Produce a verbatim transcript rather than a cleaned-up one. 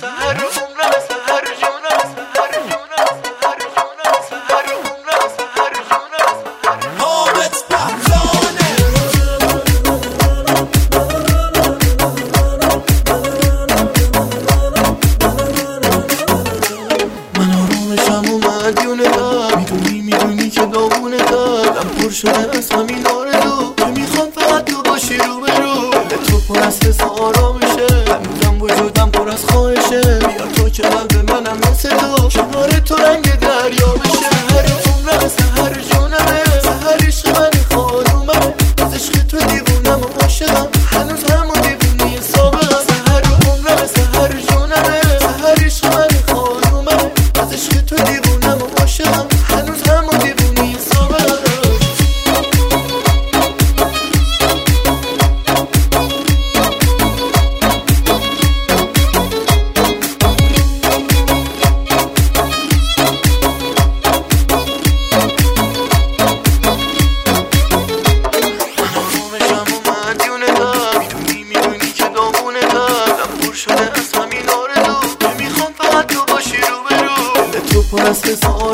سحر عمرم سحر جونم سحر جونم سحر جونم سحر عمرم سحر جونم حامد بهلانه من آرامشم و مدیونه دار میدونی میدونی که داغونه دارم پر شده از همین آرزو که میخوام فقط تو باشی رو به رو تو پر از حس آرامشه هنوزم وجودم پر از خواهشه بیار تو که قلب منم مثل تو کنار تو رنگ دریا بشه سحر عمرم سحر جونمه سحر عشق من خانومه از عشق تو دیوونم و عاشقم هنوز همون دیوونی سابقم سحر عمرم سحر جونمه سحر عشق من خانومه از عشق تو دیوونم و عاشقم هنوز همون دیوونی سابقم شده از همین آرزو که میخوام فقط تو باشی رو به رو تو پر از حس